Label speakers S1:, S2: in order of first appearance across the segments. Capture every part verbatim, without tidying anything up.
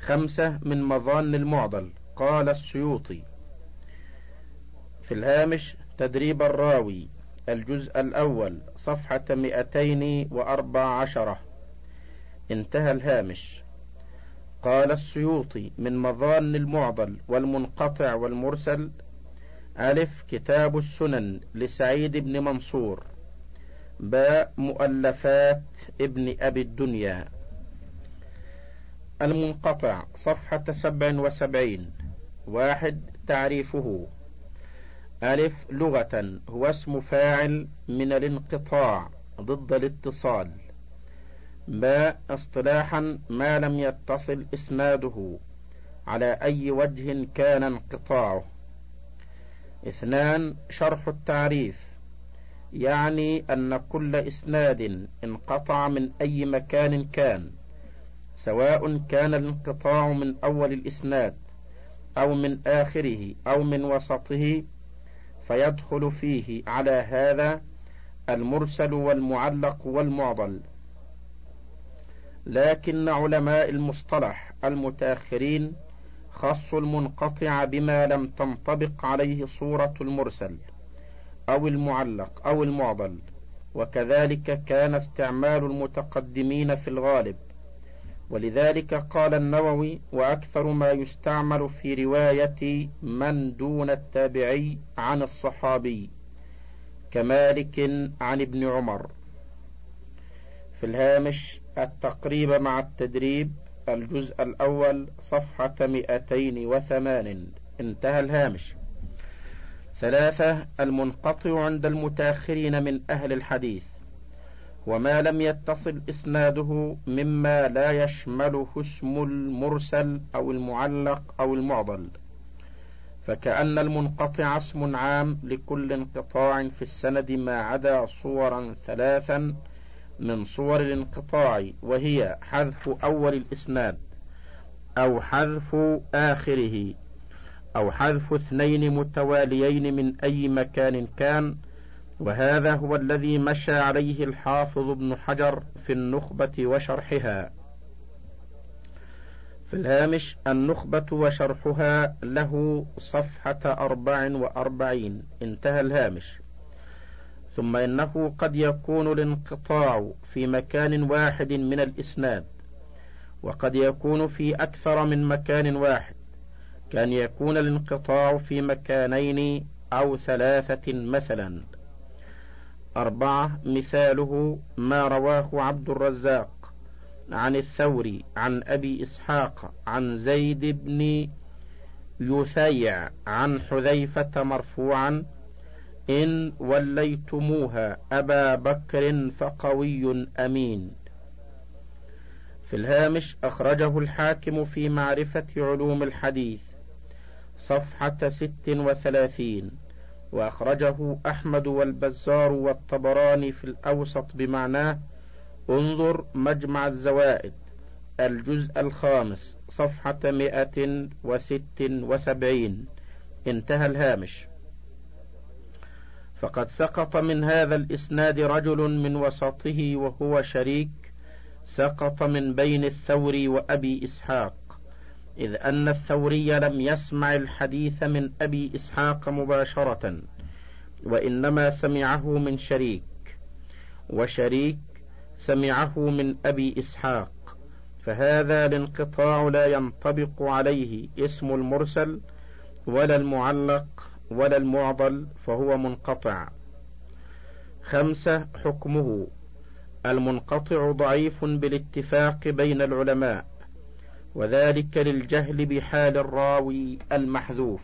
S1: خمسة من مظان المعضل. قال السيوطي في الهامش: تدريب الراوي، الجزء الأول، صفحة مئتين وأربع عشرة. انتهى الهامش. قال السيوطي: من مظان المعضل والمنقطع والمرسل: ألف، كتاب السنن لسعيد بن منصور. باء، مؤلفات ابن أبي الدنيا. المنقطع، صفحة سبع وسبعين. واحد، تعريفه: ألف، لغة هو اسم فاعل من الانقطاع ضد الاتصال. باء، اصطلاحا ما لم يتصل إسناده على أي وجه كان انقطاعه. اثنان، شرح التعريف، يعني أن كل إسناد انقطع من أي مكان كان، سواء كان الانقطاع من أول الإسناد أو من آخره أو من وسطه، فيدخل فيه على هذا المرسل والمعلق والمعضل. لكن علماء المصطلح المتأخرين خصوا المنقطع بما لم تنطبق عليه صورة المرسل أو المعلق أو المعضل، وكذلك كان استعمال المتقدمين في الغالب. ولذلك قال النووي: وأكثر ما يستعمل في رواية من دون التابعي عن الصحابي، كمالك عن ابن عمر. في الهامش: التقريب مع التدريب، الجزء الأول، صفحة مئتين وثمان. انتهى الهامش. ثلاثة، المنقطع عند المتأخرين من أهل الحديث وما لم يتصل إسناده مما لا يشمله اسم المرسل أو المعلق أو المعضل، فكأن المنقطع اسم عام لكل انقطاع في السند ما عدا صورا ثلاثا من صور الانقطاع، وهي حذف أول الإسناد أو حذف آخره أو حذف اثنين متواليين من أي مكان كان، وهذا هو الذي مشى عليه الحافظ ابن حجر في النخبة وشرحها. في الهامش: النخبة وشرحها له صفحة أربع وأربعين. انتهى الهامش. ثم إنه قد يكون الانقطاع في مكان واحد من الإسناد، وقد يكون في أكثر من مكان واحد، كان يكون الانقطاع في مكانين أو ثلاثة مثلا. أربعة، مثاله ما رواه عبد الرزاق عن الثوري عن أبي إسحاق عن زيد بن يثيع عن حذيفة مرفوعا: إن وليتموها أبا بكر فقوي أمين. في الهامش: أخرجه الحاكم في معرفة علوم الحديث، صفحة ست وثلاثين، وأخرجه أحمد والبزار والطبراني في الأوسط بمعناه. انظر مجمع الزوائد، الجزء الخامس، صفحة مئة وست وسبعين. انتهى الهامش. فقد سقط من هذا الإسناد رجل من وسطه وهو شريك، سقط من بين الثوري وأبي إسحاق، إذ أن الثوري لم يسمع الحديث من أبي إسحاق مباشرة، وإنما سمعه من شريك، وشريك سمعه من أبي إسحاق، فهذا الانقطاع لا ينطبق عليه اسم المرسل ولا المعلق ولا المعضل، فهو منقطع. خمسة، حكمه: المنقطع ضعيف بالاتفاق بين العلماء، وذلك للجهل بحال الراوي المحذوف.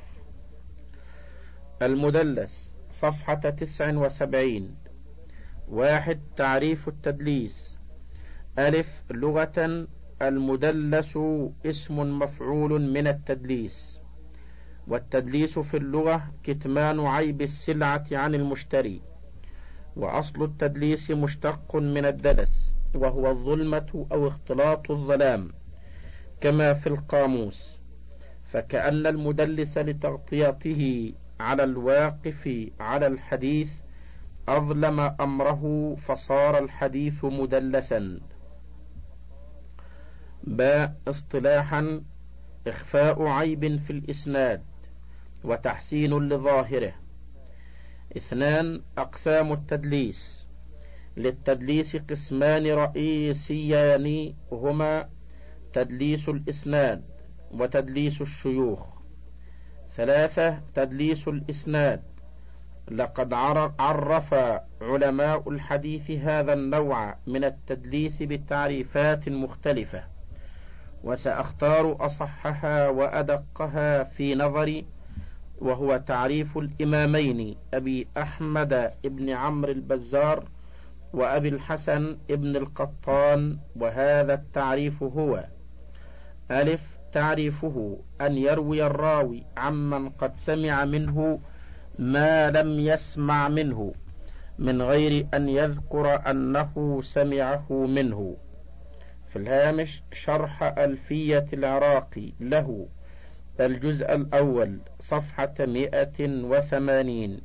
S1: المدلس، صفحة تسع وسبعين. واحد، تعريف التدليس. ألف، لغة المدلس اسم مفعول من التدليس، والتدليس في اللغة كتمان عيب السلعة عن المشتري، وأصل التدليس مشتق من الدلس، وهو الظلمة أو اختلاط الظلام كما في القاموس، فكأن المدلس لتغطيته على الواقف على الحديث أظلم أمره فصار الحديث مدلسا. باء اصطلاحا إخفاء عيب في الإسناد وتحسين لظاهره. اثنان أقسام التدليس. للتدليس قسمان رئيسيان هما تدليس الإسناد وتدليس الشيوخ. ثلاثة تدليس الإسناد. لقد عرف علماء الحديث هذا النوع من التدليس بتعريفات مختلفة، وسأختار أصحها وأدقها في نظري، وهو تعريف الإمامين أبي أحمد ابن عمرو البزار وأبي الحسن ابن القطان. وهذا التعريف هو: ألف تعريفه أن يروي الراوي عمن قد سمع منه ما لم يسمع منه من غير أن يذكر أنه سمعه منه. في الهامش شرح ألفية العراقي له الجزء الأول صفحة مئة وثمانين.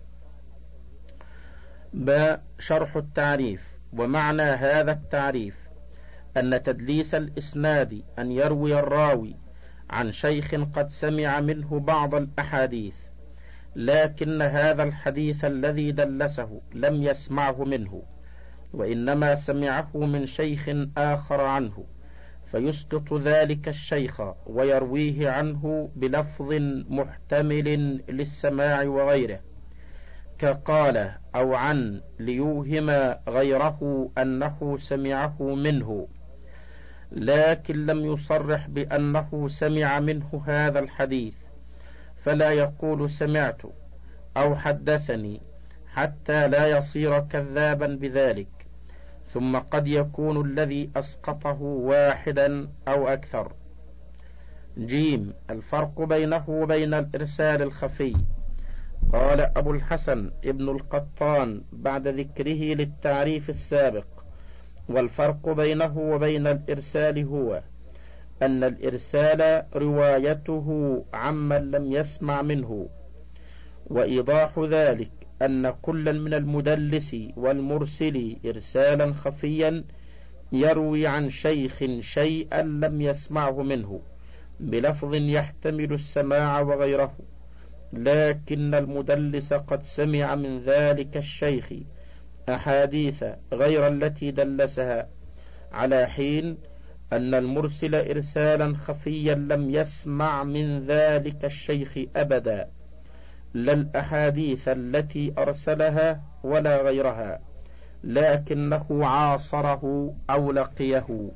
S1: ب شرح التعريف. ومعنى هذا التعريف أن تدليس الإسناد أن يروي الراوي عن شيخ قد سمع منه بعض الأحاديث، لكن هذا الحديث الذي دلسه لم يسمعه منه، وإنما سمعه من شيخ آخر عنه، فيسقط ذلك الشيخ ويرويه عنه بلفظ محتمل للسماع وغيره، كقال أو عن، ليوهم غيره أنه سمعه منه، لكن لم يصرح بأنه سمع منه هذا الحديث، فلا يقول سمعت أو حدثني حتى لا يصير كذابا بذلك. ثم قد يكون الذي أسقطه واحدا أو أكثر. جيم الفرق بينه وبين الإرسال الخفي. قال أبو الحسن ابن القطان بعد ذكره للتعريف السابق: والفرق بينه وبين الإرسال هو أن الإرسال روايته عمن لم يسمع منه، وإيضاح ذلك أن كل من المدلس والمرسل إرسالا خفيا يروي عن شيخ شيئا لم يسمعه منه بلفظ يحتمل السماع وغيره، لكن المدلس قد سمع من ذلك الشيخ أحاديث غير التي دلسها، على حين أن المرسل إرسالا خفيا لم يسمع من ذلك الشيخ أبدا، لا الأحاديث التي أرسلها ولا غيرها، لكنه عاصره أو لقيه.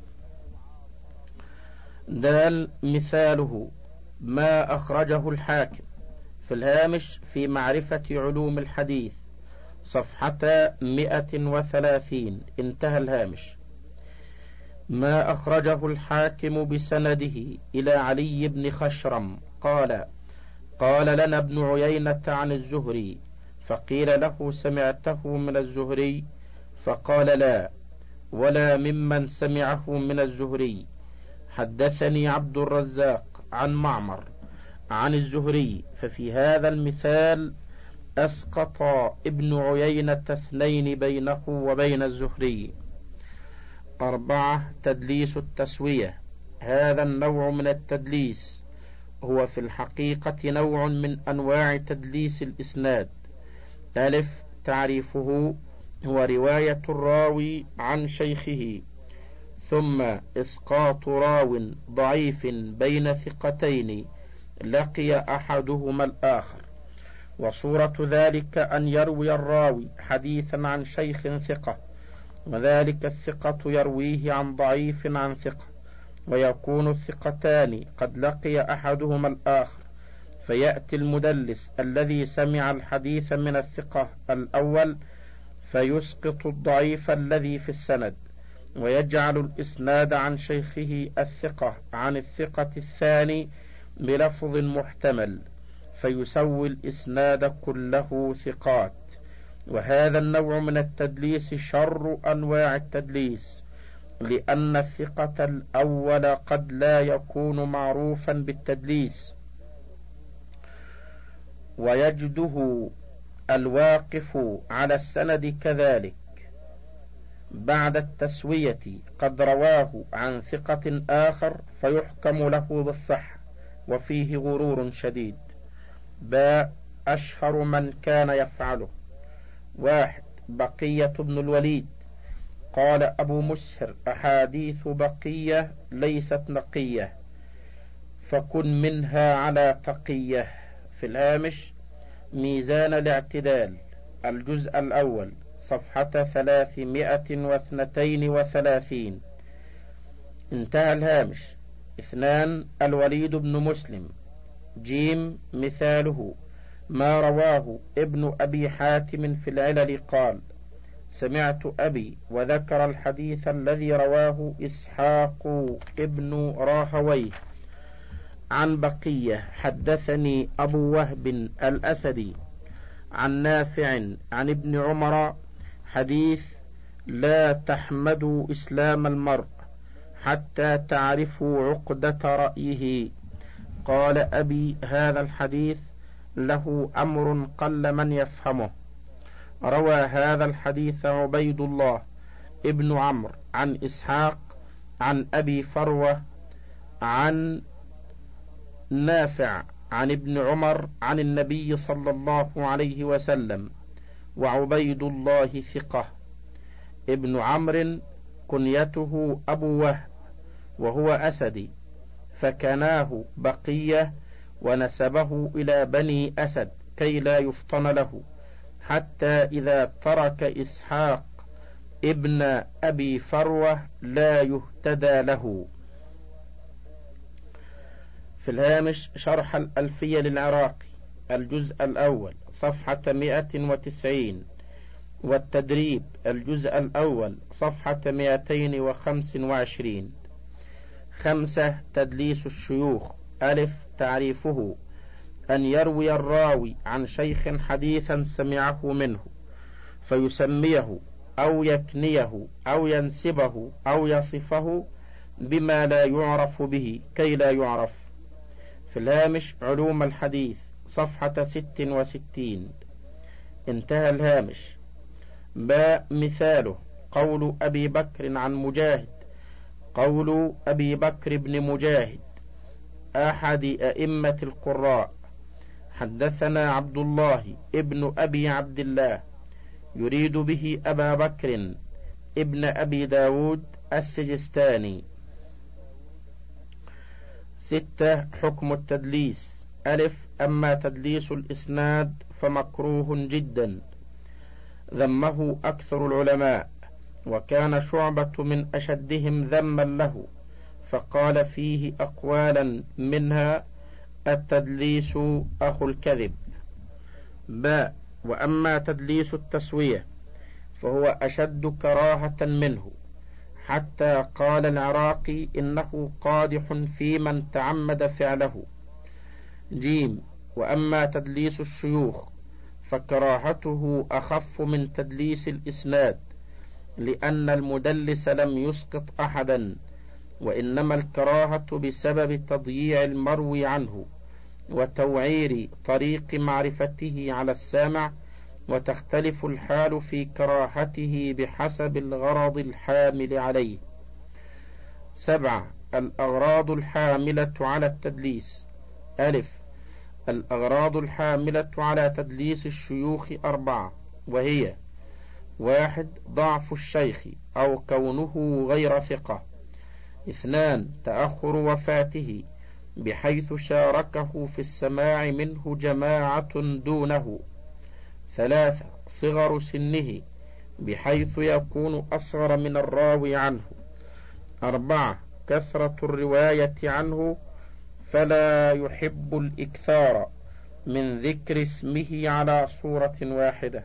S1: دال مثاله ما أخرجه الحاكم في الهامش في معرفة علوم الحديث صفحة مئة وثلاثين، انتهى الهامش. ما أخرجه الحاكم بسنده إلى علي بن خشرم قال: قال لنا ابن عيينة عن الزهري، فقيل له: سمعته من الزهري؟ فقال: لا، ولا ممن سمعه من الزهري. حدثني عبد الرزاق عن معمر عن الزهري. ففي هذا المثال أسقط ابن عيينة اثنين بينه وبين الزهري. أربعة تدليس التسوية. هذا النوع من التدليس هو في الحقيقة نوع من أنواع تدليس الإسناد. ألف تعريفه هو رواية الراوي عن شيخه ثم إسقاط راو ضعيف بين ثقتين لقي أحدهما الآخر، وصورة ذلك أن يروي الراوي حديثا عن شيخ ثقة، وذلك الثقة يرويه عن ضعيف عن ثقة، ويكون الثقتان قد لقي أحدهما الآخر، فيأتي المدلس الذي سمع الحديث من الثقة الأول فيسقط الضعيف الذي في السند، ويجعل الإسناد عن شيخه الثقة عن الثقة الثاني بلفظ محتمل، فيسوي الإسناد كله ثقات. وهذا النوع من التدليس شر أنواع التدليس، لأن الثقة الأول قد لا يكون معروفا بالتدليس، ويجده الواقف على السند كذلك، بعد التسوية قد رواه عن ثقة آخر فيحكم له بالصحة وفيه غرور شديد. باء أشهر من كان يفعله: واحد بقية بن الوليد، قال أبو مسهر: أحاديث بقية ليست نقية، فكن منها على تقية. في الهامش: ميزان الاعتدال، الجزء الأول، صفحة ثلاثمائة واثنتين وثلاثين. انتهى الهامش. اثنان الوليد بن مسلم. جيم مثاله ما رواه ابن أبي حاتم في العلل قال: سمعت أبي، وذكر الحديث الذي رواه إسحاق ابن راهويه عن بقية: حدثني أبو وهب الأسدي عن نافع عن ابن عمر حديث: لا تحمدوا إسلام المرء حتى تعرفوا عقدة رأيه. قال أبي: هذا الحديث له أمر قل من يفهمه. روى هذا الحديث عبيد الله ابن عمرو عن إسحاق عن أبي فروة عن نافع عن ابن عمر عن النبي صلى الله عليه وسلم، وعبيد الله ثقة. ابن عمرو كنيته أبو وهب وهو أسدي، فكناه بقية ونسبه إلى بني أسد كي لا يفطن له، حتى إذا ترك إسحاق ابن أبي فروة لا يهتدى له. في الهامش: شرح الألفية للعراقي، الجزء الأول، صفحة مائة وتسعين، والتدريب، الجزء الأول، صفحة مائتين وخمس وعشرين. خمسة تدليس الشيوخ. ألف تعريفه: أن يروي الراوي عن شيخ حديثا سمعه منه فيسميه أو يكنيه أو ينسبه أو يصفه بما لا يعرف به كي لا يعرف. في الهامش: علوم الحديث، صفحة ست وستين. انتهى الهامش. باء مثاله: قول أبي بكر عن مجاهد: قول أبي بكر بن مجاهد أحد أئمة القراء: حدثنا عبد الله ابن أبي عبد الله، يريد به أبا بكر ابن أبي داود السجستاني. ستة حكم التدليس. ألف أما تدليس الإسناد فمكروه جدا، ذمه أكثر العلماء، وكان شعبة من أشدهم ذما له، فقال فيه أقوالا منها: التدليس أخو الكذب. باء وأما تدليس التسوية فهو أشد كراهة منه، حتى قال العراقي إنه قادح في من تعمد فعله. جيم وأما تدليس الشيوخ فكراهته أخف من تدليس الإسناد، لأن المدلس لم يسقط أحدا، وإنما الكراهة بسبب تضييع المروي عنه وتوعير طريق معرفته على السامع، وتختلف الحال في كراهته بحسب الغرض الحامل عليه. سبعة الأغراض الحاملة على التدليس. ألف الأغراض الحاملة على تدليس الشيوخ أربعة، وهي: واحد ضعف الشيخ أو كونه غير ثقة. اثنان تأخر وفاته بحيث شاركه في السماع منه جماعة دونه. ثلاثة صغر سنه بحيث يكون أصغر من الراوي عنه. أربعة كثرة الرواية عنه فلا يحب الإكثار من ذكر اسمه على صورة واحدة.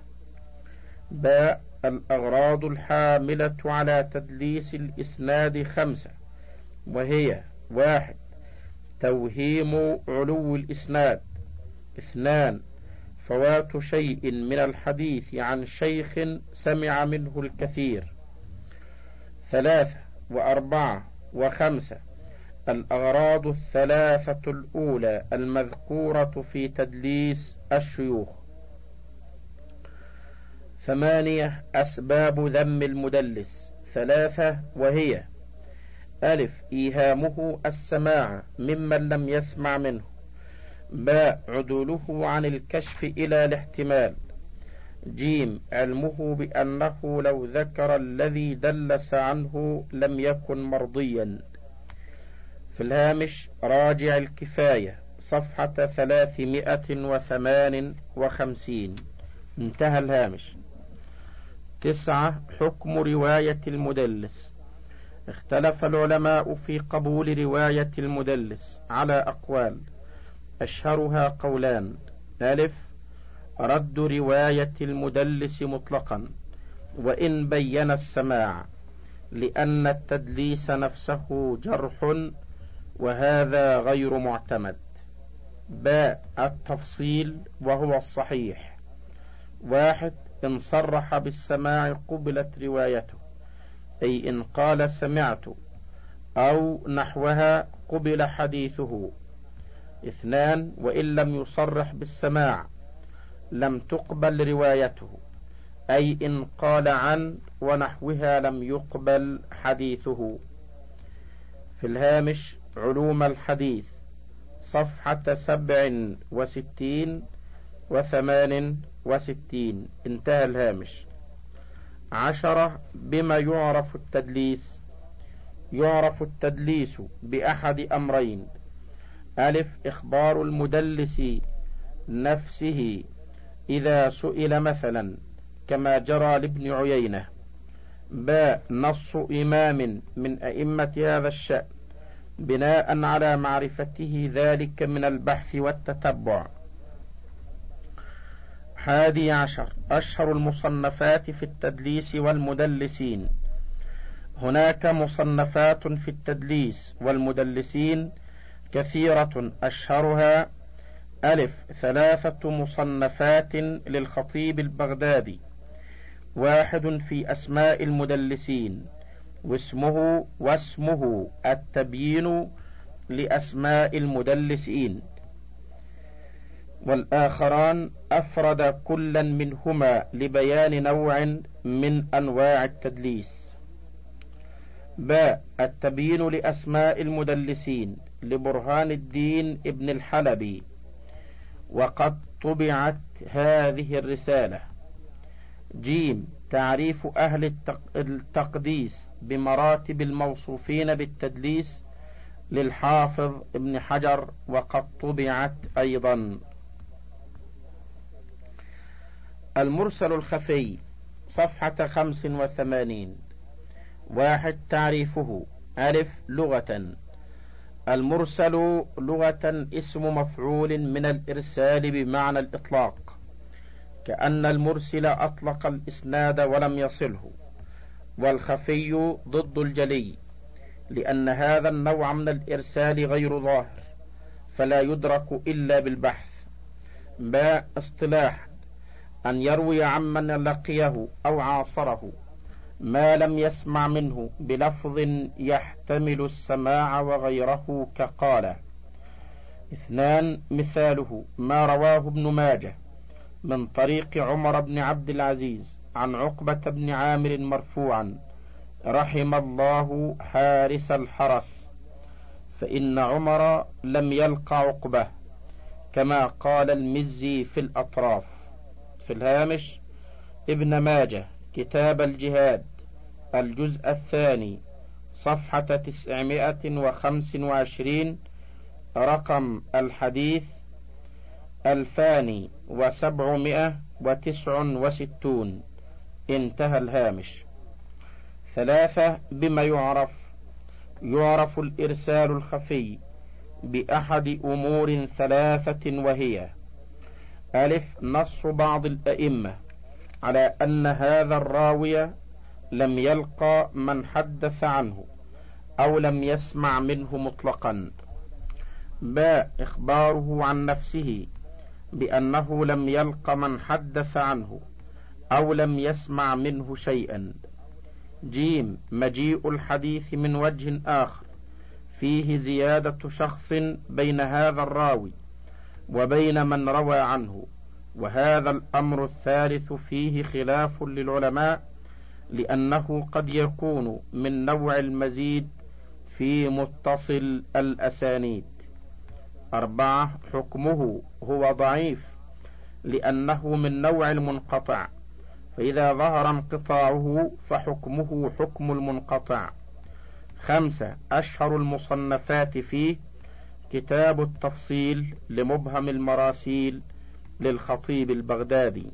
S1: باء الأغراض الحاملة على تدليس الإسناد خمسة، وهي: واحد توهيم علو الإسناد. اثنان فوات شيء من الحديث عن شيخ سمع منه الكثير. ثلاثة وأربعة وخمسة الأغراض الثلاثة الأولى المذكورة في تدليس الشيوخ. ثمانية. أسباب ذم المدلس ثلاثة، وهي: ألف إيهامه السماع ممن لم يسمع منه. باء عدوله عن الكشف إلى الاحتمال. جيم علمه بأنه لو ذكر الذي دلس عنه لم يكن مرضيا. في الهامش راجع الكفاية صفحة ثلاثمائة وثمان وخمسين. انتهى الهامش. تسعة. حكم رواية المدلس. اختلف العلماء في قبول رواية المدلس على أقوال، أشهرها قولان: ألف رد رواية المدلس مطلقا وإن بين السماع، لأن التدليس نفسه جرح وهذا غير معتمد. باء التفصيل وهو الصحيح: واحد إن صرح بالسماع قبلت روايته، أي إن قال سمعت أو نحوها قبل حديثه. اثنان وإن لم يصرح بالسماع لم تقبل روايته، أي إن قال عن ونحوها لم يقبل حديثه. في الهامش علوم الحديث صفحة سبع وستين وثمان وستين. انتهى الهامش. عشرة. بما يعرف التدليس. يعرف التدليس بأحد أمرين: ألف إخبار المدلس نفسه إذا سئل مثلا كما جرى لابن عيينة. باء نص إمام من أئمة هذا الشأن بناء على معرفته ذلك من البحث والتتبع. حادي عشر. أشهر المصنفات في التدليس والمدلسين. هناك مصنفات في التدليس والمدلسين كثيرة، أشهرها: ألف ثلاثة مصنفات للخطيب البغدادي، واحد في أسماء المدلسين واسمه واسمه التبيين لأسماء المدلسين، والآخران أفرد كلا منهما لبيان نوع من أنواع التدليس. باء التبيين لأسماء المدلسين لبرهان الدين ابن الحلبي، وقد طبعت هذه الرسالة. جيم تعريف أهل التقديس بمراتب الموصوفين بالتدليس للحافظ ابن حجر، وقد طبعت أيضا. المرسل الخفي صفحة خمس وثمانين. واحد تعريفه. ألف لغة. المرسل لغة اسم مفعول من الإرسال بمعنى الإطلاق، كأن المرسل أطلق الإسناد ولم يصله. والخفي ضد الجلي، لأن هذا النوع من الإرسال غير ظاهر فلا يدرك إلا بالبحث. باء اصطلاح أن يروي عمن لقيه أو عاصره ما لم يسمع منه بلفظ يحتمل السماع وغيره كقال. اثنان مثاله ما رواه ابن ماجه من طريق عمر بن عبد العزيز عن عقبة بن عامر مرفوعا: رحم الله حارس الحرس، فإن عمر لم يلق عقبة، كما قال المزي في الأطراف. في الهامش ابن ماجه كتاب الجهاد الجزء الثاني صفحة تسعمائة وخمس وعشرين، رقم الحديث ألفان وسبعمائة وتسع وستون. انتهى الهامش. ثلاثة بما يعرف. يعرف الإرسال الخفي بأحد أمور ثلاثة، وهي: ألف نص بعض الأئمة على أن هذا الراوي لم يلقى من حدث عنه أو لم يسمع منه مطلقا. باء إخباره عن نفسه بأنه لم يلق من حدث عنه أو لم يسمع منه شيئا. جيم مجيء الحديث من وجه آخر فيه زيادة شخص بين هذا الراوي وبين من روى عنه، وهذا الأمر الثالث فيه خلاف للعلماء، لأنه قد يكون من نوع المزيد في متصل الأسانيد. أربعة، حكمه هو ضعيف لأنه من نوع المنقطع، فإذا ظهر انقطاعه فحكمه حكم المنقطع. خمسة، أشهر المصنفات فيه كتاب التفصيل لمبهم المراسيل للخطيب البغدادي.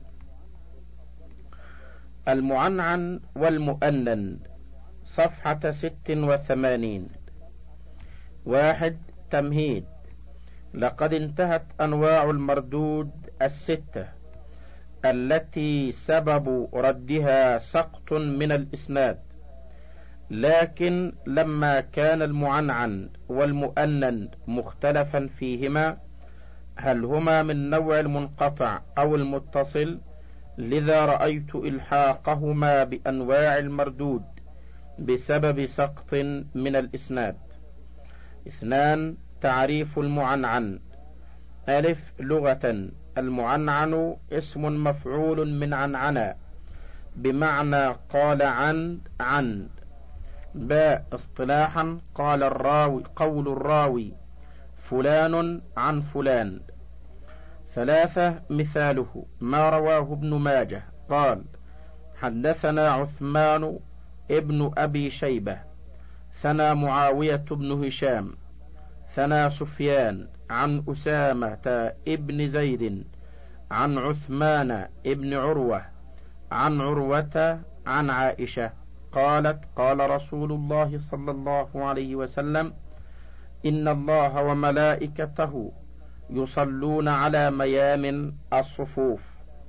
S1: المعنعن والمؤنن، صفحة ست وثمانين. واحد، تمهيد. لقد انتهت أنواع المردود الستة التي سبب ردها سقط من الإسناد، لكن لما كان المعنعن والمؤنن مختلفا فيهما هل هما من نوع المنقطع أو المتصل، لذا رأيت إلحاقهما بأنواع المردود بسبب سقط من الإسناد. اثنان، تعريف المعنعن. ألف، لغة: المعنعن اسم مفعول من عنعنا بمعنى قال عن عن. باء، اصطلاحا: قال الراوي قول الراوي فلان عن فلان. ثلاثة، مثاله: ما رواه ابن ماجه قال حدثنا عثمان ابن أبي شيبة ثنى معاوية بن هشام ثنى سفيان عن أسامة ابن زيد عن عثمان ابن عروة عن عروة عن عائشة قالت قال رسول الله صلى الله عليه وسلم: إن الله وملائكته يصلون على ميامن الصفوف.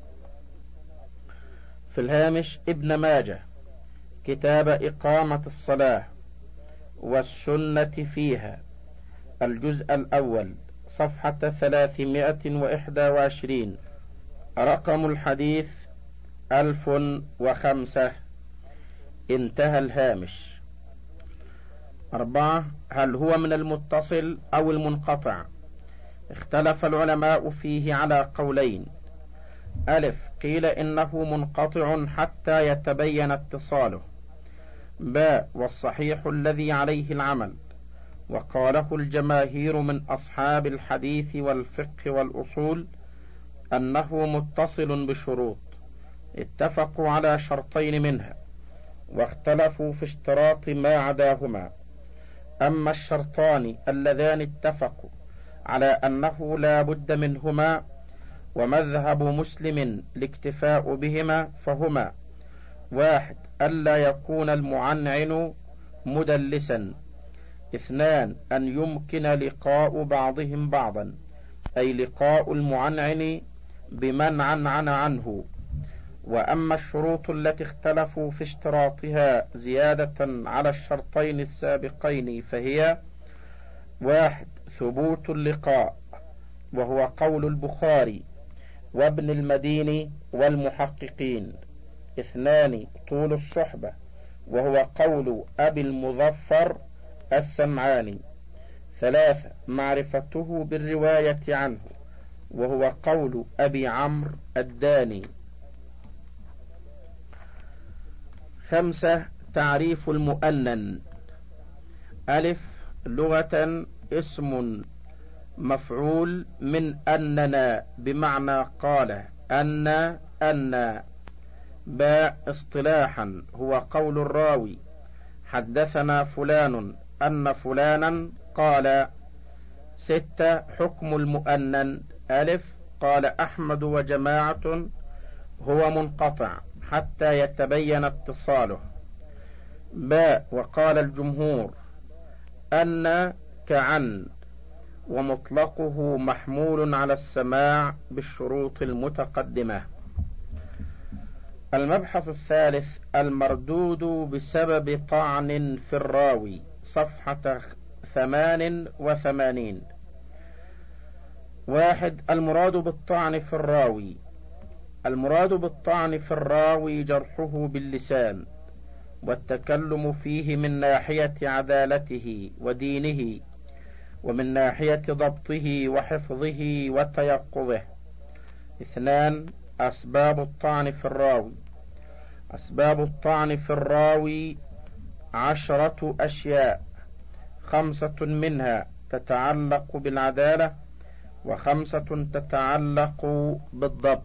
S1: في الهامش: ابن ماجه، كتاب إقامة الصلاة والسنة فيها، الجزء الأول، صفحة ثلاثمائة وإحدى وعشرين، رقم الحديث ألف وخمسة. انتهى الهامش. أربعة، هل هو من المتصل أو المنقطع؟ اختلف العلماء فيه على قولين. ألف، قيل إنه منقطع حتى يتبين اتصاله. باء، والصحيح الذي عليه العمل وقاله الجماهير من أصحاب الحديث والفقه والأصول أنه متصل بشروط، اتفقوا على شرطين منها واختلفوا في اشتراط ما عداهما. أما الشرطان اللذان اتفقوا على أنه لا بد منهما ومذهب مسلم الاكتفاء بهما فهما: واحد، ألا يكون المعنعن مدلسا. اثنان، أن يمكن لقاء بعضهم بعضا، أي لقاء المعنعن بمن عنعن عنه. وأما الشروط التي اختلفوا في اشتراطها زيادة على الشرطين السابقين فهي: واحد، ثبوت اللقاء، وهو قول البخاري وابن المديني والمحققين. اثنان، طول الصحبة، وهو قول أبي المظفر السمعاني. ثلاثة، معرفته بالرواية عنه، وهو قول أبي عمرو الداني. خمسة، تعريف المؤنن. ألف، لغة اسم مفعول من أننا بمعنى قال أن أن. باء، اصطلاحا، هو قول الراوي حدثنا فلان أن فلانا قال. ستة، حكم المؤنن. ألف، قال أحمد وجماعة هو منقطع حتى يتبين اتصاله. باء، وقال الجمهور أن كعن، ومطلقه محمول على السماع بالشروط المتقدمة. المبحث الثالث، المردود بسبب طعن في الراوي، صفحة ثمان وثمانين. واحد، المراد بالطعن في الراوي. المراد بالطعن في الراوي جرحه باللسان والتكلم فيه من ناحية عدالته ودينه، ومن ناحية ضبطه وحفظه وتيقظه، اثنان أسباب الطعن في الراوي. أسباب الطعن في الراوي عشرة أشياء، خمسة منها تتعلق بالعدالة وخمسة تتعلق بالضبط.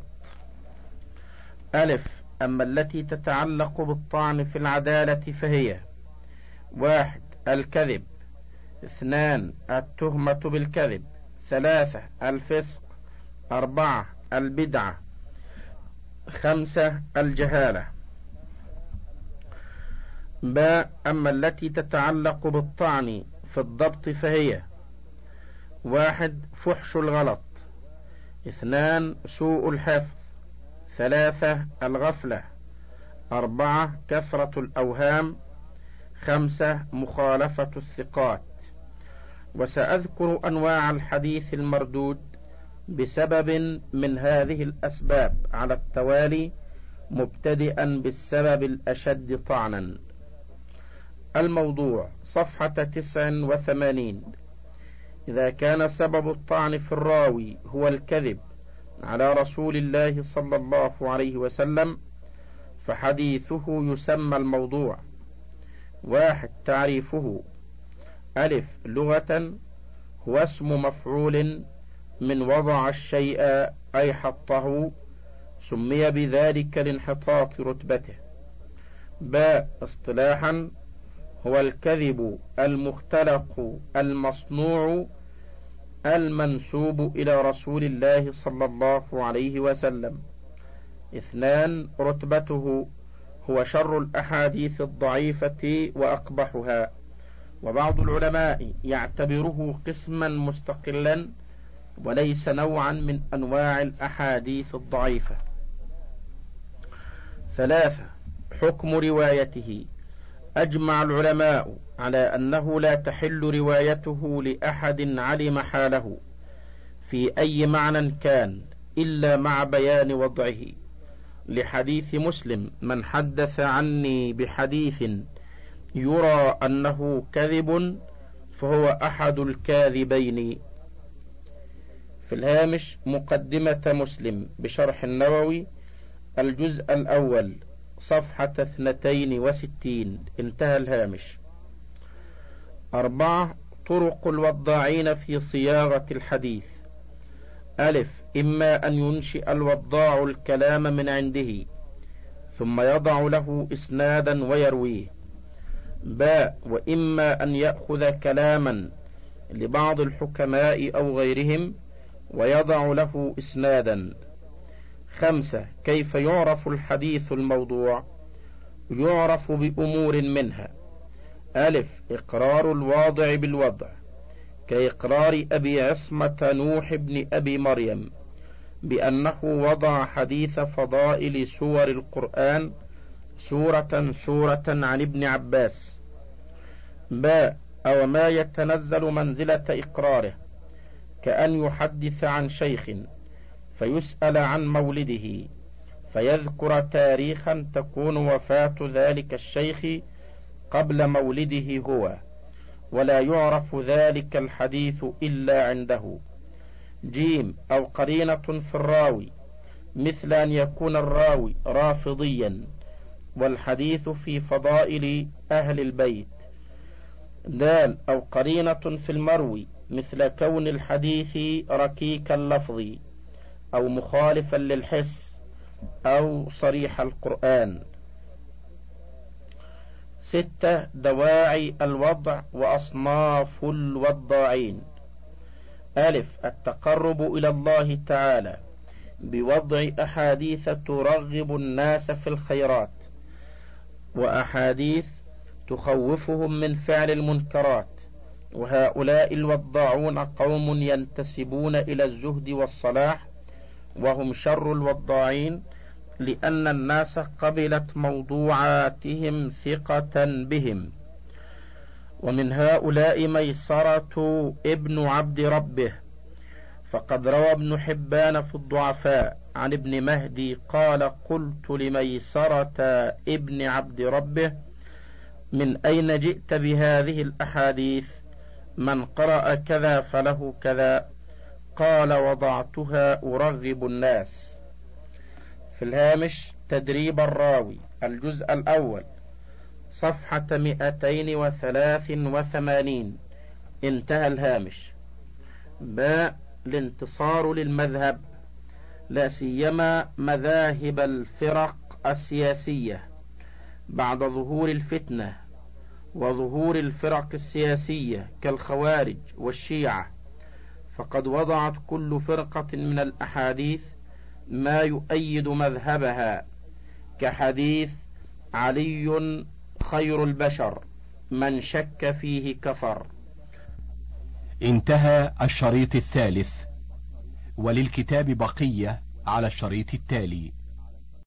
S1: ألف أما التي تتعلق بالطعن في العدالة فهي: واحد الكذب، اثنان التهمة بالكذب، ثلاثة الفسق، أربعة البدعة، خمسة الجهالة. باء أما التي تتعلق بالطعن في الضبط فهي: واحد فحش الغلط، اثنان سوء الحفظ، ثلاثة الغفلة، أربعة كثرة الأوهام، خمسة مخالفة الثقات. وسأذكر أنواع الحديث المردود بسبب من هذه الأسباب على التوالي، مبتدئا بالسبب الأشد طعنا. الموضوع صفحة تسع وثمانين: إذا كان سبب الطعن في الراوي هو الكذب على رسول الله صلى الله عليه وسلم فحديثه يسمى الموضوع. واحد تعريفه: ألف لغة هو اسم مفعول من وضع الشيء أي حطه، سمي بذلك لانحطاط رتبته. باء اصطلاحا هو الكذب المختلق المصنوع المنسوب إلى رسول الله صلى الله عليه وسلم. اثنان رتبته هو شر الأحاديث الضعيفة وأقبحها، وبعض العلماء يعتبره قسما مستقلا وليس نوعا من أنواع الأحاديث الضعيفة. ثلاثة حكم روايته: أجمع العلماء على أنه لا تحل روايته لأحد علم حاله في أي معنى كان إلا مع بيان وضعه، لحديث مسلم: من حدث عني بحديث يرى أنه كذب فهو أحد الكاذبين. في الهامش مقدمة مسلم بشرح النووي، الجزء الأول، صفحة اثنتين وستين، انتهى الهامش. أربعة طرق الوضاعين في صياغة الحديث: ألف إما أن ينشئ الوضاع الكلام من عنده ثم يضع له إسنادا ويرويه. باء وإما أن يأخذ كلاما لبعض الحكماء أو غيرهم ويضع له إسنادا. خمسة كيف يعرف الحديث الموضوع؟ يعرف بأمور منها: ألف إقرار الواضع بالوضع، كإقرار أبي عصمة نوح بن أبي مريم بأنه وضع حديث فضائل سور القرآن سورة سورة عن ابن عباس. باء أو ما يتنزل منزلة إقراره، كأن يحدث عن شيخ فيسأل عن مولده فيذكر تاريخا تكون وفاة ذلك الشيخ قبل مولده هو، ولا يعرف ذلك الحديث إلا عنده. جيم أو قرينة في الراوي، مثل أن يكون الراوي رافضيا والحديث في فضائل أهل البيت. دال أو قرينة في المروي، مثل كون الحديث ركيك اللفظ أو مخالفا للحس أو صريح القرآن. ستة دواعي الوضع وأصناف الوضاعين: ألف التقرب إلى الله تعالى بوضع أحاديث ترغب الناس في الخيرات، وأحاديث تخوفهم من فعل المنكرات، وهؤلاء الوضاعون قوم ينتسبون إلى الزهد والصلاح، وهم شر الوضاعين، لأن الناس قبلت موضوعاتهم ثقة بهم. ومن هؤلاء ميسرة ابن عبد ربه، فقد روى ابن حبان في الضعفاء عن ابن مهدي قال: قلت لميسرة ابن عبد ربه: من أين جئت بهذه الأحاديث؟ من قرأ كذا فله كذا. قال وضعتها أرغب الناس. في الهامش تدريب الراوي الجزء الأول صفحة مئتين وثلاث وثمانين. انتهى الهامش. باء الانتصار للمذهب، لا سيما مذاهب الفرق السياسية بعد ظهور الفتنة وظهور الفرق السياسية كالخوارج والشيعة، فقد وضعت كل فرقة من الأحاديث ما يؤيد مذهبها، كحديث علي خير البشر من شك فيه كفر.
S2: انتهى الشريط الثالث، وللكتاب بقية على الشريط التالي.